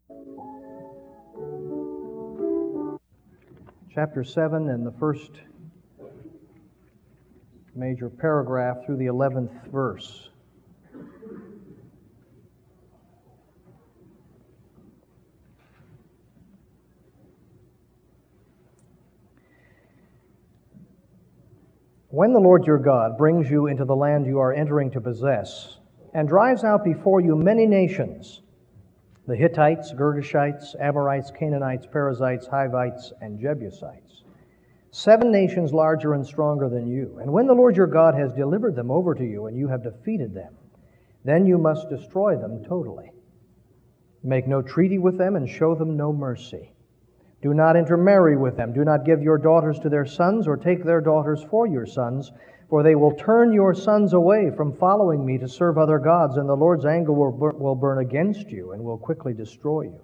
Chapter 7 and the first major paragraph through the 11th verse. When the Lord your God brings you into the land you are entering to possess, and drives out before you many nations, the Hittites, Girgashites, Amorites, Canaanites, Perizzites, Hivites, and Jebusites, 7 nations larger and stronger than you. And when the Lord your God has delivered them over to you, and you have defeated them, then you must destroy them totally. Make no treaty with them, and show them no mercy. Do not intermarry with them. Do not give your daughters to their sons, or take their daughters for your sons, for they will turn your sons away from following me to serve other gods, and the Lord's anger will burn against you and will quickly destroy you.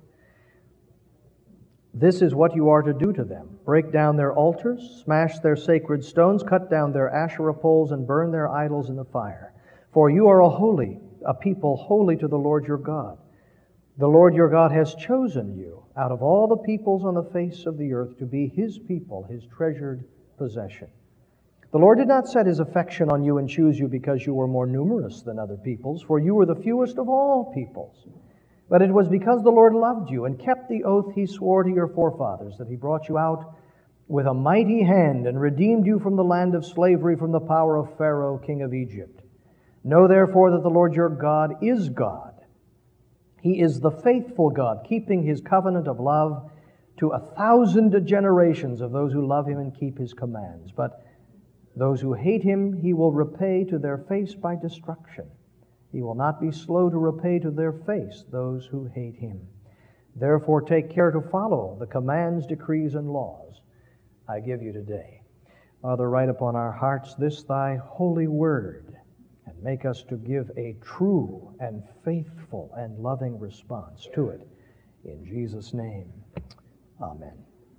This is what you are to do to them. Break down their altars, smash their sacred stones, cut down their Asherah poles, and burn their idols in the fire. For you are a people holy to the Lord your God. The Lord your God has chosen you out of all the peoples on the face of the earth to be His people, His treasured possession. The Lord did not set His affection on you and choose you because you were more numerous than other peoples, for you were the fewest of all peoples. But it was because the Lord loved you and kept the oath He swore to your forefathers that He brought you out with a mighty hand and redeemed you from the land of slavery, from the power of Pharaoh, king of Egypt. Know therefore that the Lord your God is God. He is the faithful God, keeping His covenant of love to 1,000 generations of those who love Him and keep His commands. But those who hate Him He will repay to their face by destruction. He will not be slow to repay to their face those who hate Him. Therefore take care to follow the commands, decrees, and laws I give you today. Father, write upon our hearts this Thy holy word, and make us to give a true and faithful and loving response to it. In Jesus' name, amen.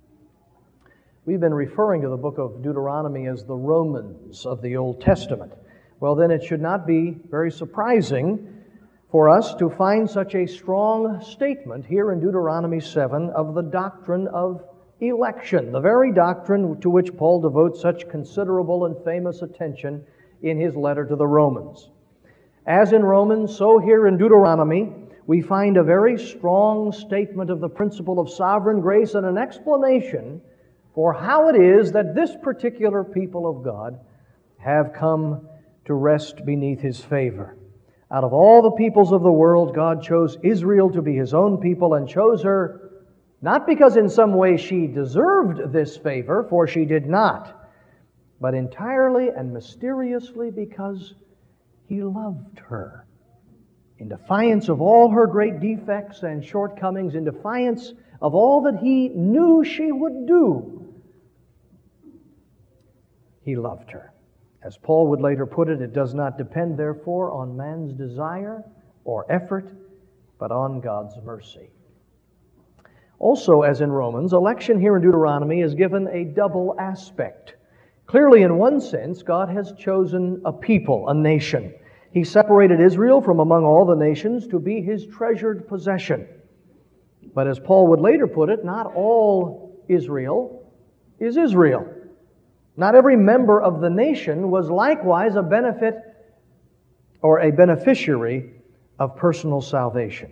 We've been referring to the book of Deuteronomy as the Romans of the Old Testament. Well, then it should not be very surprising for us to find such a strong statement here in Deuteronomy 7 of the doctrine of election, the very doctrine to which Paul devotes such considerable and famous attention in his letter to the Romans. As in Romans, so here in Deuteronomy, we find a very strong statement of the principle of sovereign grace and an explanation for how it is that this particular people of God have come to rest beneath His favor. Out of all the peoples of the world, God chose Israel to be His own people, and chose her not because in some way she deserved this favor, for she did not, but entirely and mysteriously because He loved her. In defiance of all her great defects and shortcomings, in defiance of all that He knew she would do, He loved her. As Paul would later put it, it does not depend, therefore, on man's desire or effort, but on God's mercy. Also, as in Romans, election here in Deuteronomy is given a double aspect. Clearly, in one sense, God has chosen a people, a nation. He separated Israel from among all the nations to be His treasured possession. But as Paul would later put it, not all Israel is Israel. Not every member of the nation was likewise a benefit or a beneficiary of personal salvation.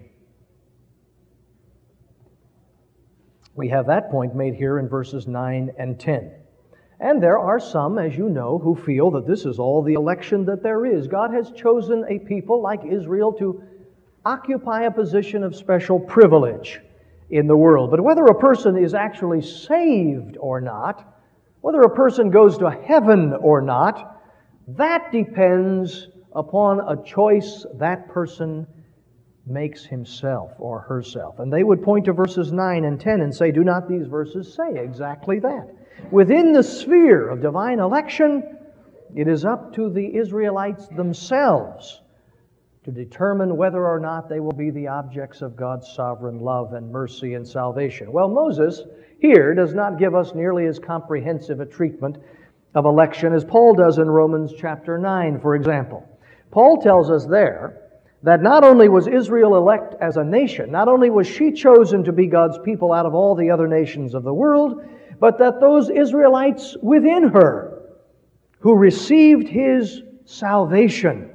We have that point made here in verses 9 and 10. And there are some, as you know, who feel that this is all the election that there is. God has chosen a people like Israel to occupy a position of special privilege in the world. But whether a person is actually saved or not, whether a person goes to heaven or not, that depends upon a choice that person makes himself or herself. And they would point to verses 9 and 10 and say, do not these verses say exactly that? Within the sphere of divine election, it is up to the Israelites themselves to determine whether or not they will be the objects of God's sovereign love and mercy and salvation. Well, Moses here does not give us nearly as comprehensive a treatment of election as Paul does in Romans chapter 9, for example. Paul tells us there that not only was Israel elect as a nation, not only was she chosen to be God's people out of all the other nations of the world, but that those Israelites within her who received His salvation,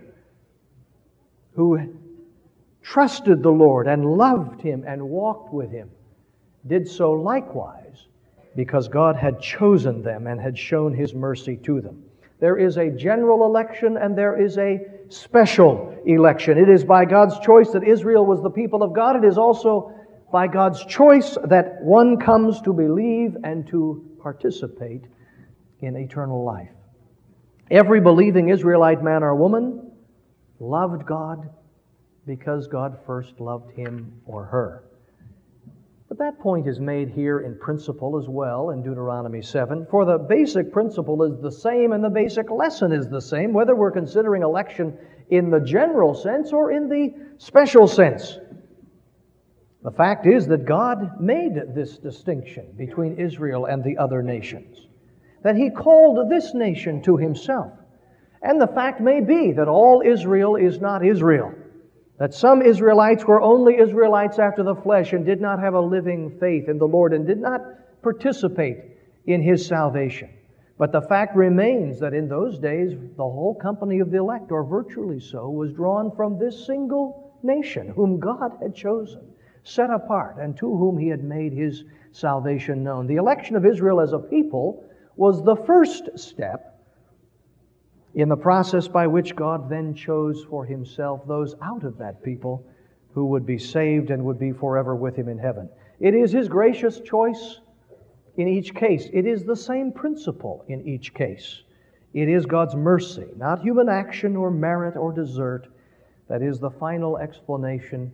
who trusted the Lord and loved Him and walked with Him, did so likewise because God had chosen them and had shown His mercy to them. There is a general election and there is a special election. It is by God's choice that Israel was the people of God. It is also by God's choice that one comes to believe and to participate in eternal life. Every believing Israelite man or woman loved God because God first loved him or her. But that point is made here in principle as well in Deuteronomy 7. For the basic principle is the same and the basic lesson is the same, whether we're considering election in the general sense or in the special sense. The fact is that God made this distinction between Israel and the other nations, that He called this nation to Himself. And the fact may be that all Israel is not Israel, that some Israelites were only Israelites after the flesh and did not have a living faith in the Lord and did not participate in His salvation. But the fact remains that in those days, the whole company of the elect, or virtually so, was drawn from this single nation whom God had chosen, set apart, and to whom He had made His salvation known. The election of Israel as a people was the first step in the process by which God then chose for Himself those out of that people who would be saved and would be forever with Him in heaven. It is His gracious choice in each case. It is the same principle in each case. It is God's mercy, not human action or merit or desert, that is the final explanation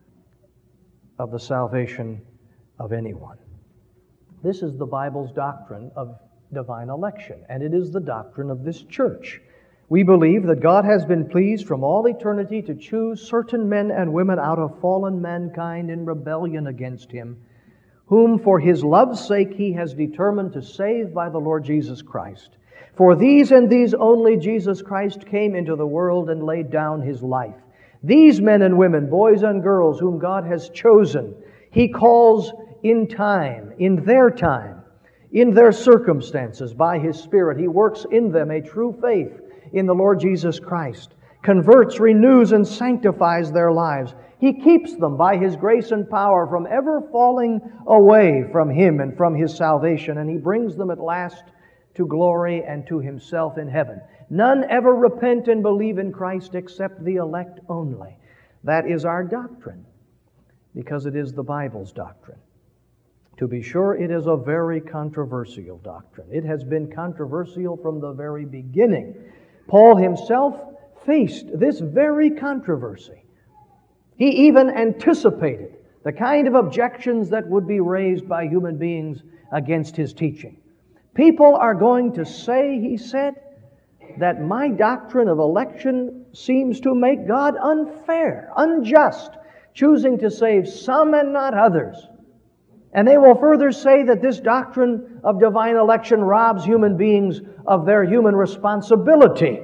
of the salvation of anyone. This is the Bible's doctrine of divine election, and it is the doctrine of this church. We believe that God has been pleased from all eternity to choose certain men and women out of fallen mankind in rebellion against Him, whom for His love's sake He has determined to save by the Lord Jesus Christ. For these and these only Jesus Christ came into the world and laid down His life. These men and women, boys and girls, whom God has chosen, He calls in time, in their time, in their circumstances, by His Spirit. He works in them a true faith in the Lord Jesus Christ, converts, renews, and sanctifies their lives. He keeps them by His grace and power from ever falling away from Him and from His salvation, and He brings them at last to glory and to Himself in heaven. None ever repent and believe in Christ except the elect only. That is our doctrine, because it is the Bible's doctrine. To be sure, it is a very controversial doctrine. It has been controversial from the very beginning. Paul himself faced this very controversy. He even anticipated the kind of objections that would be raised by human beings against his teaching. People are going to say, he said, that my doctrine of election seems to make God unfair, unjust, choosing to save some and not others. And they will further say that this doctrine of divine election robs human beings of their human responsibility,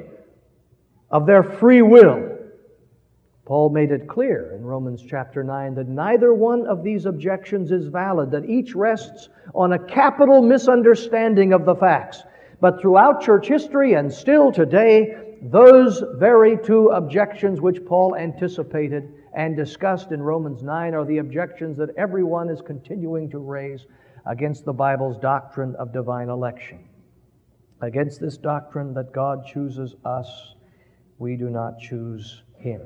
of their free will. Paul made it clear in Romans chapter 9 that neither one of these objections is valid, that each rests on a capital misunderstanding of the facts. But throughout church history and still today, those very two objections which Paul anticipated and discussed in Romans 9 are the objections that everyone is continuing to raise against the Bible's doctrine of divine election. Against this doctrine that God chooses us, we do not choose Him.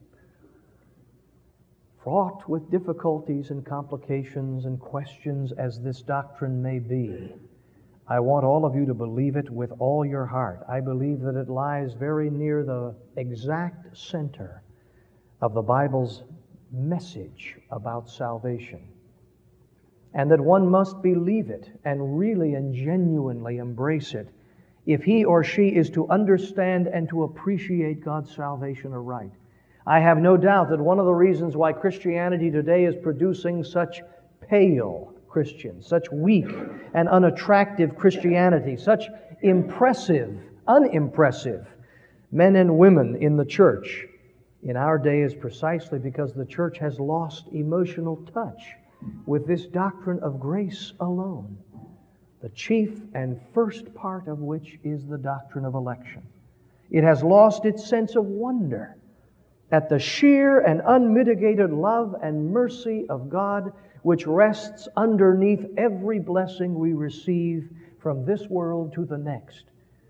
Fraught with difficulties and complications and questions as this doctrine may be, I want all of you to believe it with all your heart. I believe that it lies very near the exact center of the Bible's message about salvation, and that one must believe it and really and genuinely embrace it if he or she is to understand and to appreciate God's salvation aright. I have no doubt that one of the reasons why Christianity today is producing such pale Christians, such weak and unattractive Christianity, such unimpressive men and women in the church, in our day is precisely because the church has lost emotional touch with this doctrine of grace alone, the chief and first part of which is the doctrine of election. It has lost its sense of wonder at the sheer and unmitigated love and mercy of God, which rests underneath every blessing we receive from this world to the next.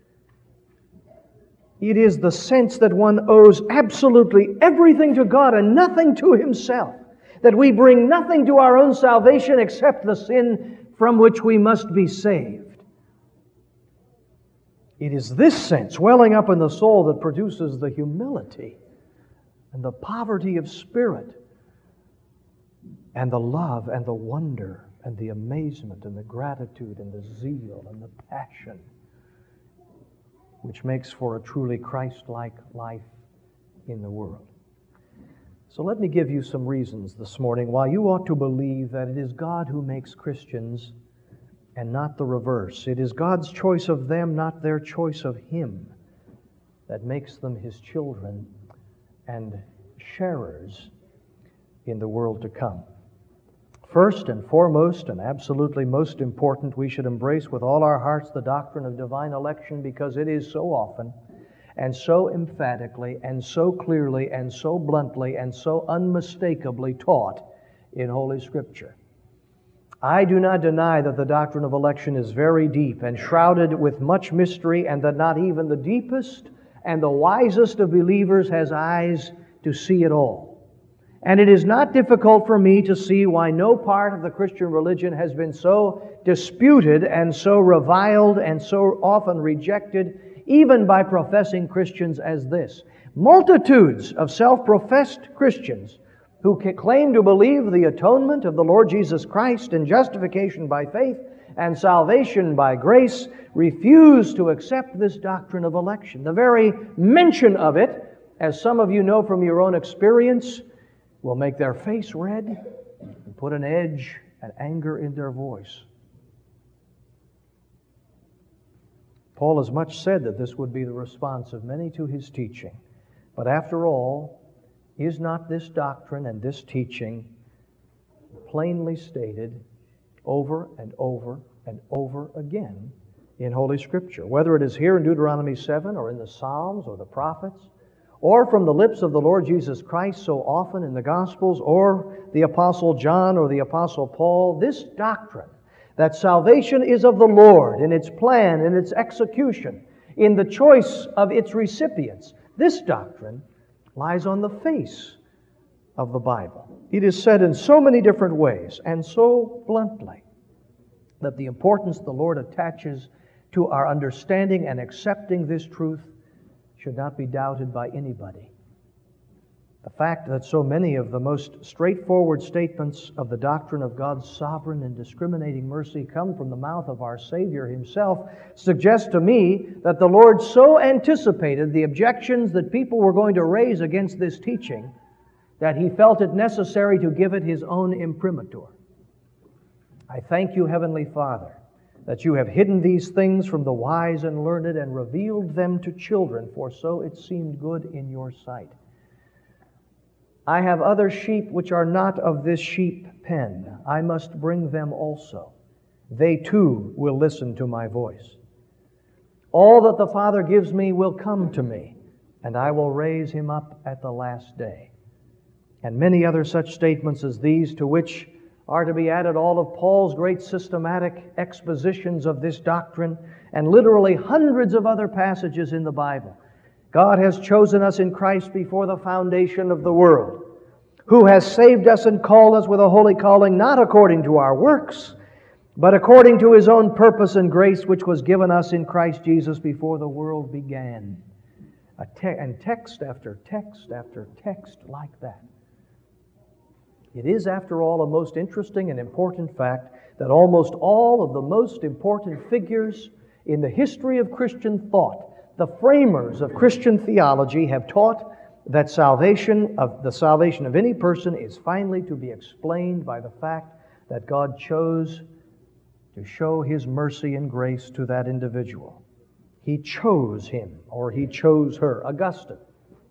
It is the sense that one owes absolutely everything to God and nothing to himself, that we bring nothing to our own salvation except the sin from which we must be saved. It is this sense welling up in the soul that produces the humility and the poverty of spirit and the love and the wonder and the amazement and the gratitude and the zeal and the passion which makes for a truly Christ-like life in the world. So let me give you some reasons this morning why you ought to believe that it is God who makes Christians and not the reverse. It is God's choice of them, not their choice of Him, that makes them His children and sharers in the world to come. First and foremost, and absolutely most important, we should embrace with all our hearts the doctrine of divine election, because it is so often and so emphatically and so clearly and so bluntly and so unmistakably taught in Holy Scripture. I do not deny that the doctrine of election is very deep and shrouded with much mystery, and that not even the deepest and the wisest of believers has eyes to see it all. And it is not difficult for me to see why no part of the Christian religion has been so disputed and so reviled and so often rejected, even by professing Christians, as this. Multitudes of self-professed Christians who claim to believe the atonement of the Lord Jesus Christ and justification by faith and salvation by grace refuse to accept this doctrine of election. The very mention of it, as some of you know from your own experience, will make their face red and put an edge and anger in their voice. Paul has much said that this would be the response of many to his teaching. But after all, is not this doctrine and this teaching plainly stated over and over and over again in Holy Scripture? Whether it is here in Deuteronomy 7 or in the Psalms or the prophets, or from the lips of the Lord Jesus Christ so often in the Gospels, or the Apostle John or the Apostle Paul, this doctrine that salvation is of the Lord in its plan, in its execution, in the choice of its recipients, this doctrine lies on the face of the Bible. It is said in so many different ways and so bluntly that the importance the Lord attaches to our understanding and accepting this truth should not be doubted by anybody. The fact that so many of the most straightforward statements of the doctrine of God's sovereign and discriminating mercy come from the mouth of our Savior Himself suggests to me that the Lord so anticipated the objections that people were going to raise against this teaching that He felt it necessary to give it His own imprimatur. I thank you, Heavenly Father, that you have hidden these things from the wise and learned and revealed them to children, for so it seemed good in your sight. I have other sheep which are not of this sheep pen. I must bring them also. They too will listen to my voice. All that the Father gives me will come to me, and I will raise him up at the last day. And many other such statements as these, to which are to be added all of Paul's great systematic expositions of this doctrine, and literally hundreds of other passages in the Bible. God has chosen us in Christ before the foundation of the world, who has saved us and called us with a holy calling, not according to our works, but according to His own purpose and grace, which was given us in Christ Jesus before the world began. And text after text after text like that. It is, after all, a most interesting and important fact that almost all of the most important figures in the history of Christian thought, the framers of Christian theology, have taught that the salvation of any person is finally to be explained by the fact that God chose to show His mercy and grace to that individual. He chose him, or He chose her. Augustine,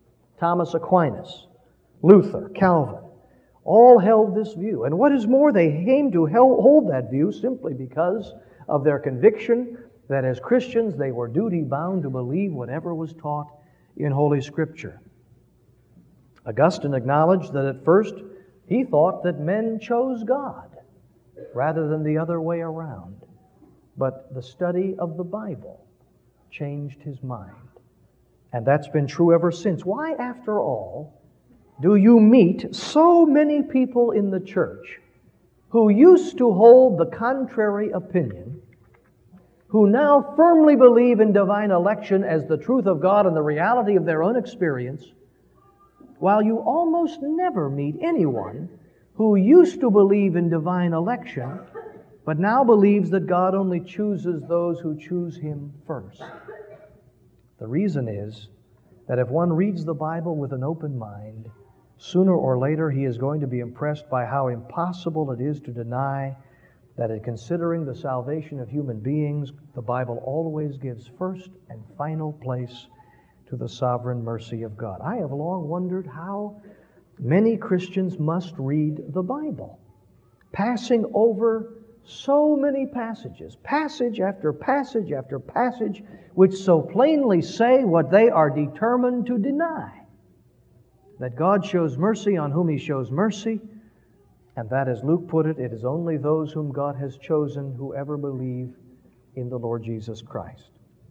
Thomas Aquinas, Luther, Calvin, all held this view. And what is more, they came to hold that view simply because of their conviction that as Christians they were duty-bound to believe whatever was taught in Holy Scripture. Augustine acknowledged that at first he thought that men chose God rather than the other way around. But the study of the Bible changed his mind. And that's been true ever since. Why, after all, do you meet so many people in the church who used to hold the contrary opinion, who now firmly believe in divine election as the truth of God and the reality of their own experience, while you almost never meet anyone who used to believe in divine election, but now believes that God only chooses those who choose Him first? The reason is that if one reads the Bible with an open mind, sooner or later he is going to be impressed by how impossible it is to deny that in considering the salvation of human beings, the Bible always gives first and final place to the sovereign mercy of God. I have long wondered how many Christians must read the Bible, passing over so many passages, passage after passage after passage, which so plainly say what they are determined to deny. That God shows mercy on whom He shows mercy, and that, as Luke put it, it is only those whom God has chosen who ever believe in the Lord Jesus Christ.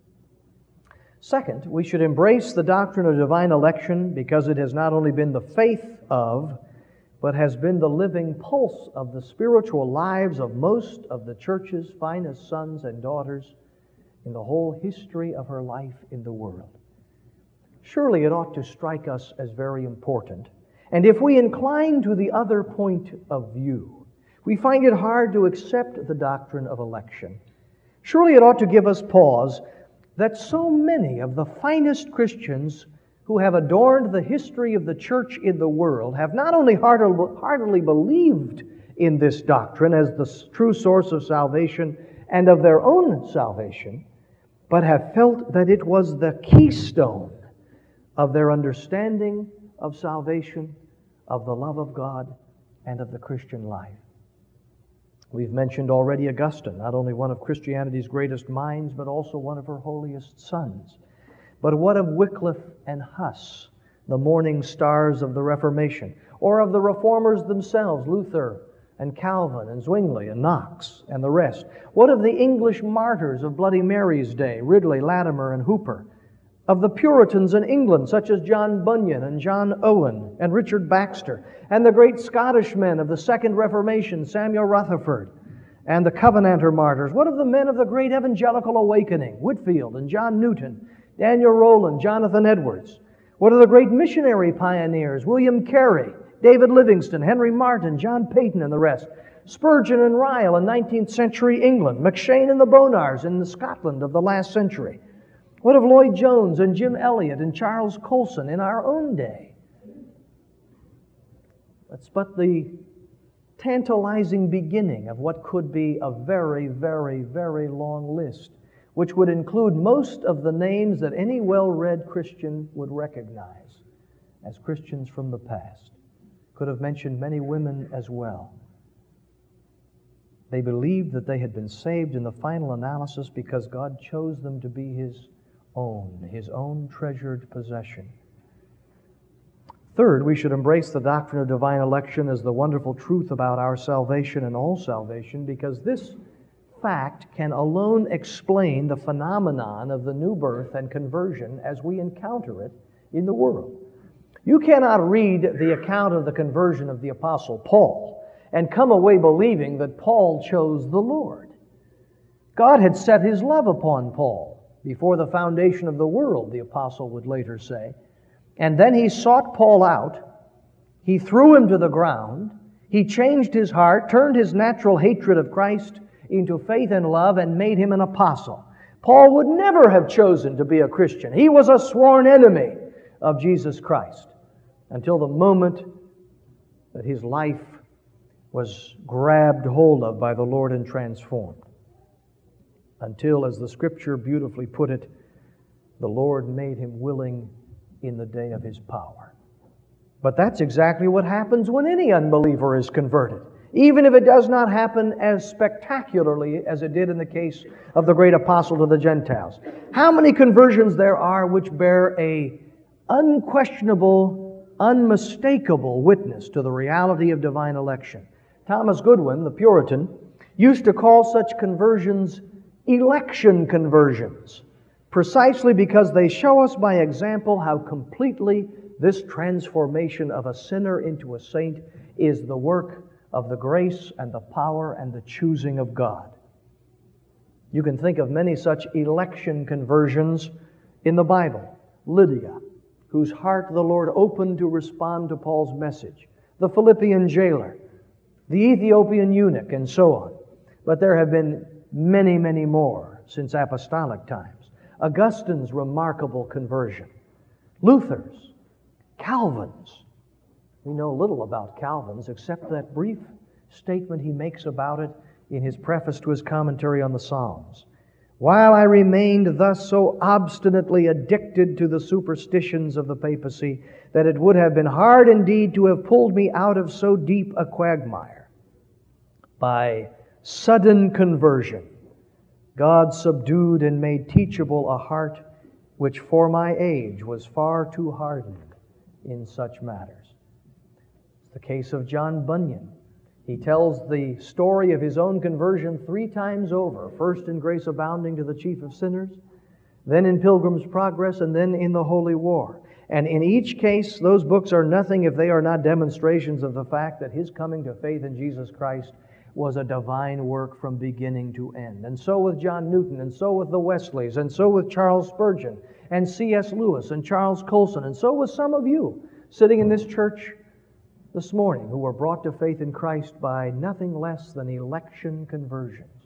Second, we should embrace the doctrine of divine election because it has not only been the faith of, but has been the living pulse of the spiritual lives of most of the church's finest sons and daughters in the whole history of her life in the world. Surely it ought to strike us as very important. And if we incline to the other point of view, we find it hard to accept the doctrine of election. Surely it ought to give us pause that so many of the finest Christians who have adorned the history of the church in the world have not only heartily believed in this doctrine as the true source of salvation and of their own salvation, but have felt that it was the keystone of their understanding of salvation, of the love of God, and of the Christian life. We've mentioned already Augustine, not only one of Christianity's greatest minds, but also one of her holiest sons. But what of Wycliffe and Huss, the morning stars of the Reformation, or of the Reformers themselves, Luther and Calvin and Zwingli and Knox and the rest? What of the English martyrs of Bloody Mary's day, Ridley, Latimer, and Hooper? Of the Puritans in England, such as John Bunyan and John Owen and Richard Baxter, and the great Scottish men of the Second Reformation, Samuel Rutherford, and the Covenanter martyrs? What of the men of the great evangelical awakening, Whitefield and John Newton, Daniel Rowland, Jonathan Edwards? What of the great missionary pioneers, William Carey, David Livingstone, Henry Martyn, John Peyton, and the rest? Spurgeon and Ryle in 19th century England, McShane and the Bonars in the Scotland of the last century? What of Lloyd Jones and Jim Elliot and Charles Colson in our own day? That's but the tantalizing beginning of what could be a very, very, very long list, which would include most of the names that any well-read Christian would recognize as Christians from the past. Could have mentioned many women as well. They believed that they had been saved in the final analysis because God chose them to be His own treasured possession. Third, we should embrace the doctrine of divine election as the wonderful truth about our salvation and all salvation, because this fact can alone explain the phenomenon of the new birth and conversion as we encounter it in the world. You cannot read the account of the conversion of the Apostle Paul and come away believing that Paul chose the Lord. God had set His love upon Paul before the foundation of the world, the apostle would later say. And then He sought Paul out. He threw him to the ground. He changed his heart, turned his natural hatred of Christ into faith and love, and made him an apostle. Paul would never have chosen to be a Christian. He was a sworn enemy of Jesus Christ until the moment that his life was grabbed hold of by the Lord and transformed. Until, as the Scripture beautifully put it, the Lord made him willing in the day of His power. But that's exactly what happens when any unbeliever is converted, even if it does not happen as spectacularly as it did in the case of the great apostle to the Gentiles. How many conversions there are which bear a unquestionable, unmistakable witness to the reality of divine election. Thomas Goodwin, the Puritan, used to call such conversions election conversions, precisely because they show us by example how completely this transformation of a sinner into a saint is the work of the grace and the power and the choosing of God. You can think of many such election conversions in the Bible. Lydia, whose heart the Lord opened to respond to Paul's message. The Philippian jailer, the Ethiopian eunuch, and so on. But there have been many, many more since apostolic times. Augustine's remarkable conversion. Luther's, Calvin's. We know little about Calvin's except that brief statement he makes about it in his preface to his commentary on the Psalms. While I remained thus so obstinately addicted to the superstitions of the papacy that it would have been hard indeed to have pulled me out of so deep a quagmire, by sudden conversion, God subdued and made teachable a heart which for my age was far too hardened in such matters. It's the case of John Bunyan. He tells the story of his own conversion 3 times over, first in Grace Abounding to the Chief of Sinners, then in Pilgrim's Progress, and then in the Holy War. And in each case, those books are nothing if they are not demonstrations of the fact that his coming to faith in Jesus Christ was a divine work from beginning to end. And so with John Newton, and so with the Wesleys, and so with Charles Spurgeon, and C.S. Lewis, and Charles Colson, and so with some of you sitting in this church this morning who were brought to faith in Christ by nothing less than election conversions.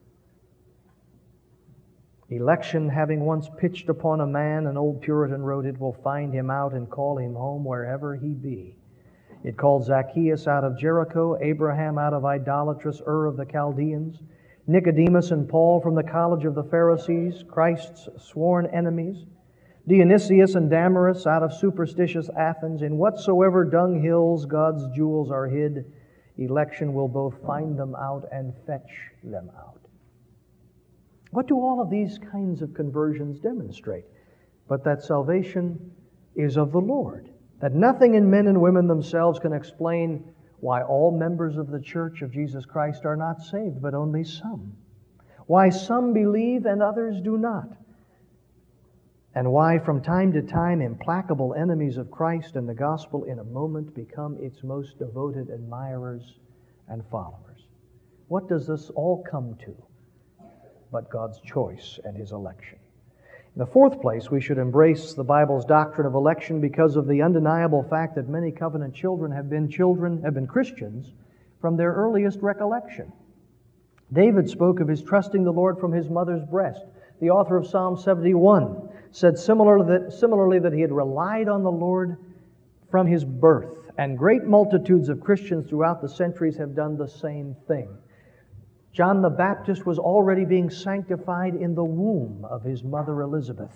Election having once pitched upon a man, an old Puritan wrote, it will find him out and call him home wherever he be. It called Zacchaeus out of Jericho, Abraham out of idolatrous Ur of the Chaldeans, Nicodemus and Paul from the college of the Pharisees, Christ's sworn enemies, Dionysius and Damaris out of superstitious Athens. In whatsoever dunghills God's jewels are hid, election will both find them out and fetch them out. What do all of these kinds of conversions demonstrate? But that salvation is of the Lord. That nothing in men and women themselves can explain why all members of the Church of Jesus Christ are not saved, but only some. Why some believe and others do not. And why from time to time implacable enemies of Christ and the gospel in a moment become its most devoted admirers and followers. What does this all come to but God's choice and His election? In the fourth place, we should embrace the Bible's doctrine of election because of the undeniable fact that many covenant children have been Christians from their earliest recollection. David spoke of his trusting the Lord from his mother's breast. The author of Psalm 71 said similarly that he had relied on the Lord from his birth. And great multitudes of Christians throughout the centuries have done the same thing. John the Baptist was already being sanctified in the womb of his mother Elizabeth.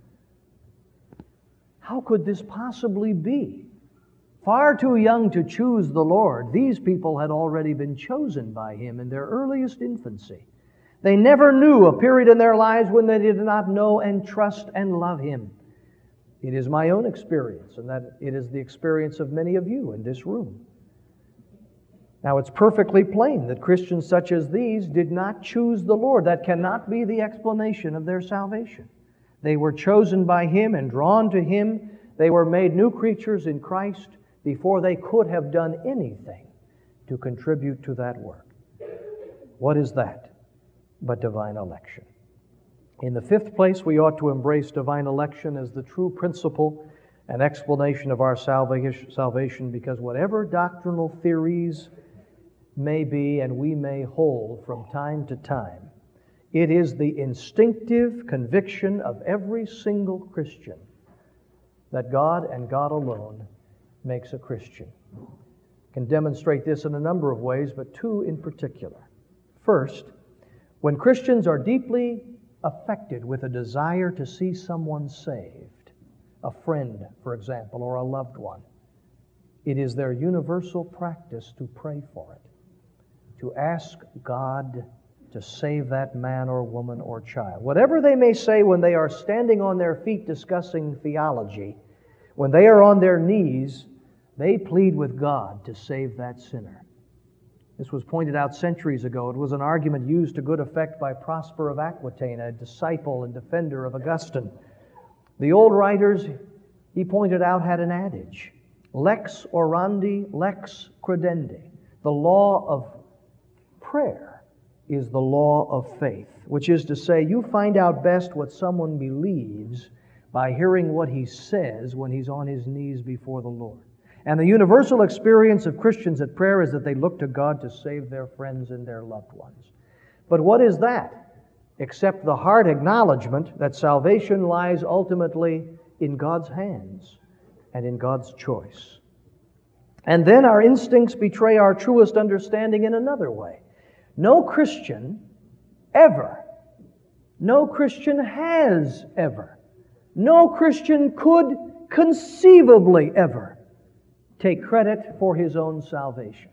How could this possibly be? Far too young to choose the Lord, these people had already been chosen by Him in their earliest infancy. They never knew a period in their lives when they did not know and trust and love Him. It is my own experience, and that it is the experience of many of you in this room. Now, it's perfectly plain that Christians such as these did not choose the Lord. That cannot be the explanation of their salvation. They were chosen by Him and drawn to Him. They were made new creatures in Christ before they could have done anything to contribute to that work. What is that but divine election? In the fifth place, we ought to embrace divine election as the true principle and explanation of our salvation, because whatever doctrinal theories may be and we may hold from time to time, it is the instinctive conviction of every single Christian that God and God alone makes a Christian. I can demonstrate this in a number of ways, but 2 in particular. First, when Christians are deeply affected with a desire to see someone saved, a friend, for example, or a loved one, it is their universal practice to pray for it, to ask God to save that man or woman or child. Whatever they may say when they are standing on their feet discussing theology, when they are on their knees, they plead with God to save that sinner. This was pointed out centuries ago. It was an argument used to good effect by Prosper of Aquitaine, a disciple and defender of Augustine. The old writers, he pointed out, had an adage, lex orandi, lex credendi. The law of prayer is the law of faith, which is to say, you find out best what someone believes by hearing what he says when he's on his knees before the Lord. And the universal experience of Christians at prayer is that they look to God to save their friends and their loved ones. But what is that? Except the heart acknowledgement that salvation lies ultimately in God's hands and in God's choice. And then our instincts betray our truest understanding in another way. No Christian ever, no Christian has ever, no Christian could conceivably ever take credit for his own salvation.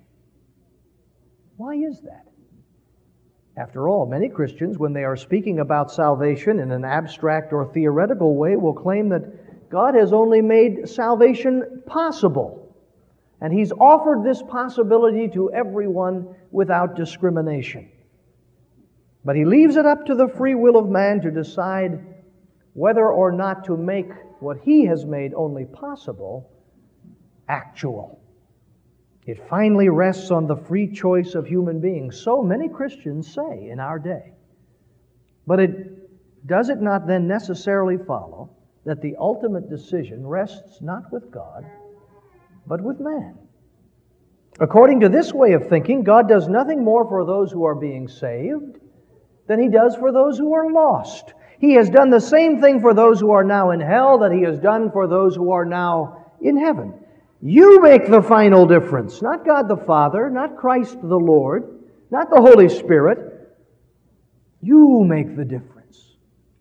Why is that? After all, many Christians, when they are speaking about salvation in an abstract or theoretical way, will claim that God has only made salvation possible. And He's offered this possibility to everyone without discrimination. But He leaves it up to the free will of man to decide whether or not to make what He has made only possible actual. It finally rests on the free choice of human beings. So many Christians say in our day. But does it not then necessarily follow that the ultimate decision rests not with God, but with man? According to this way of thinking, God does nothing more for those who are being saved than He does for those who are lost. He has done the same thing for those who are now in hell that He has done for those who are now in heaven. You make the final difference, not God the Father, not Christ the Lord, not the Holy Spirit. You make the difference.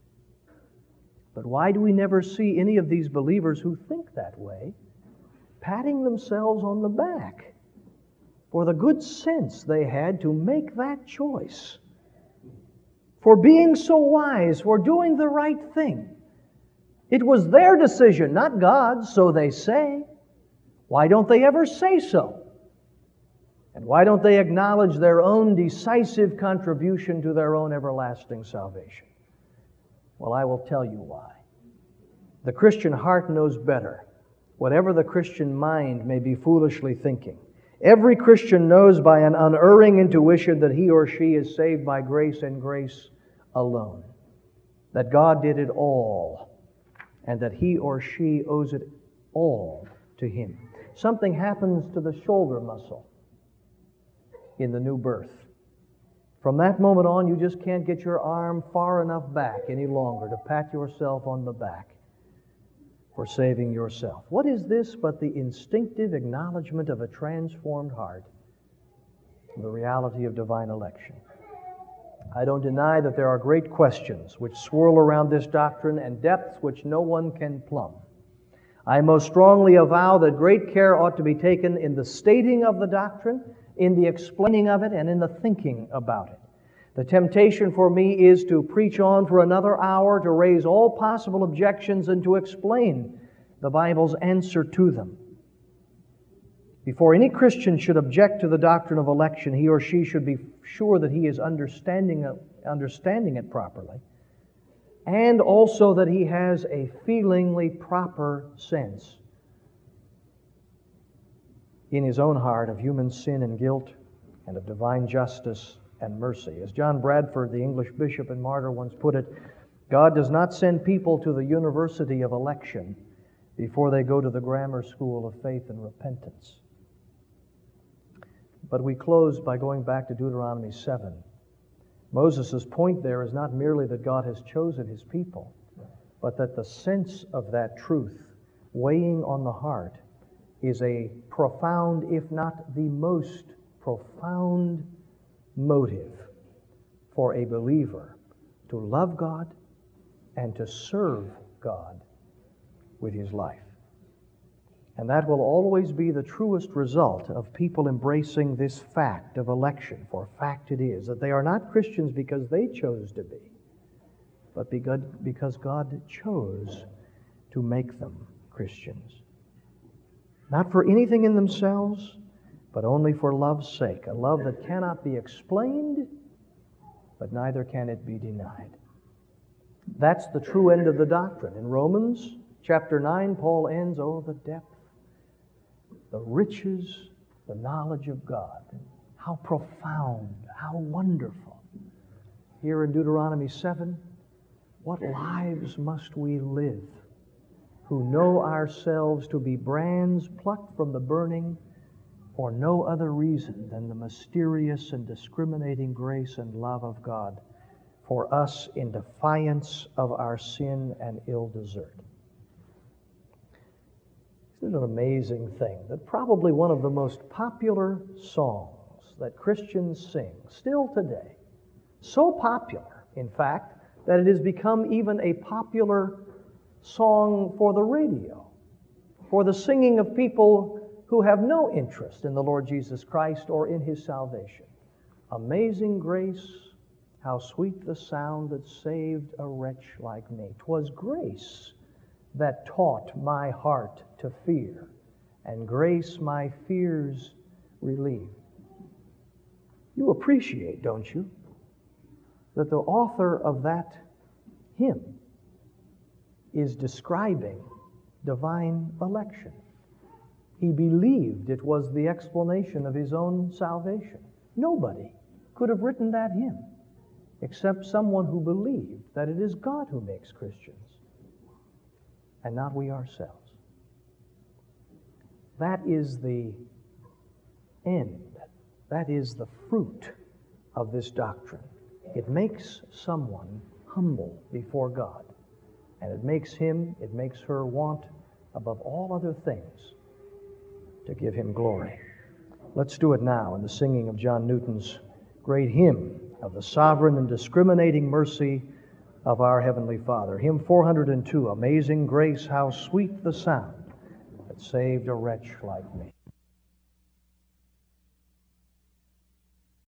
But why do we never see any of these believers who think that way patting themselves on the back for the good sense they had to make that choice, for being so wise, for doing the right thing? It was their decision, not God's, so they say. Why don't they ever say so? And why don't they acknowledge their own decisive contribution to their own everlasting salvation? Well, I will tell you why. The Christian heart knows better, whatever the Christian mind may be foolishly thinking. Every Christian knows by an unerring intuition that he or she is saved by grace and grace alone, that God did it all, and that he or she owes it all to Him. Something happens to the shoulder muscle in the new birth. From that moment on, you just can't get your arm far enough back any longer to pat yourself on the back for saving yourself. What is this but the instinctive acknowledgement of a transformed heart, the reality of divine election? I don't deny that there are great questions which swirl around this doctrine and depths which no one can plumb. I most strongly avow that great care ought to be taken in the stating of the doctrine, in the explaining of it, and in the thinking about it. The temptation for me is to preach on for another hour, to raise all possible objections, and to explain the Bible's answer to them. Before any Christian should object to the doctrine of election, he or she should be sure that he is understanding it properly, and also that he has a feelingly proper sense in his own heart of human sin and guilt and of divine justice and mercy. As John Bradford, the English bishop and martyr, once put it, God does not send people to the university of election before they go to the grammar school of faith and repentance. But we close by going back to Deuteronomy 7. Moses' point there is not merely that God has chosen His people, but that the sense of that truth weighing on the heart is a profound, if not the most profound motive for a believer to love God and to serve God with his life. And that will always be the truest result of people embracing this fact of election. For fact it is that they are not Christians because they chose to be, but because God chose to make them Christians. Not for anything in themselves, but only for love's sake, a love that cannot be explained, but neither can it be denied. That's the true end of the doctrine. In Romans chapter 9, Paul ends, oh, the depth, the riches, the knowledge of God. How profound, how wonderful. Here in Deuteronomy 7, what lives must we live who know ourselves to be brands plucked from the burning for no other reason than the mysterious and discriminating grace and love of God for us in defiance of our sin and ill desert. Isn't it an amazing thing that probably one of the most popular songs that Christians sing still today, so popular, in fact, that it has become even a popular song for the radio, for the singing of people who have no interest in the Lord Jesus Christ or in His salvation. Amazing grace, how sweet the sound that saved a wretch like me. 'Twas grace that taught my heart to fear, and grace my fears relieved. You appreciate, don't you, that the author of that hymn is describing divine election. He believed it was the explanation of his own salvation. Nobody could have written that hymn except someone who believed that it is God who makes Christians and not we ourselves. That is the end. That is the fruit of this doctrine. It makes someone humble before God. And it makes her want, above all other things, to give Him glory. Let's do it now in the singing of John Newton's great hymn of the sovereign and discriminating mercy of our Heavenly Father. Hymn 402, Amazing Grace, how sweet the sound that saved a wretch like me.